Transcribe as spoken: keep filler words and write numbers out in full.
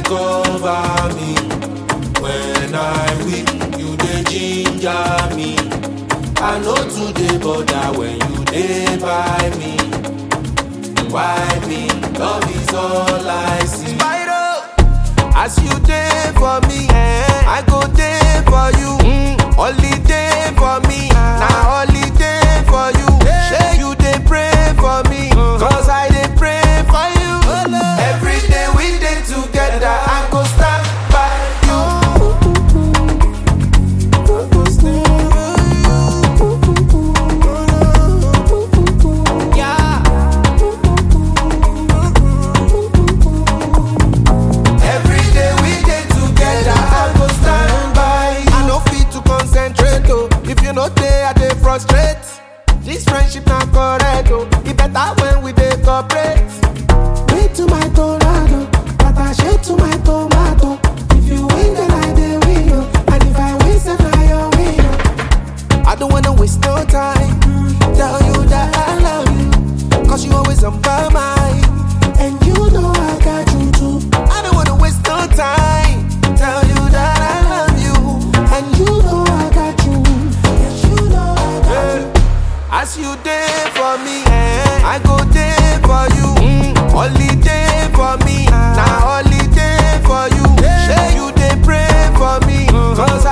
cover me. When I weak, you dey ginger me. I know today bother when you dey by me. Why me? Love is all I see. Spyro, as you dey for me, eh, I go dey for you. Mm. Holiday for me, now holiday for you. Shey you dey pray for me, cause I dey pray for you. Every day we dey together, I go stand by you. Yeah. Every day we dey together, I go stand by you. I no fit to concentrate, oh. If you no dey, I dey frustrate. This friendship not correct, oh. It better when we dey cooperate. Wait to my tornado, but I shade to my tomato. If you win, then I dey win, oh. And if I win, then I your win, oh. I don't wanna waste no time. Tell you that I love you, cause you always on my mind. And you know I got you too. I don't wanna waste no time. Tell you that I love you, And you know I got you. Yes, you know I got you. as you dey for me, eh, I go dey for you. Mm. Holiday for me, now holiday for you. Shey you dey pray for me, cause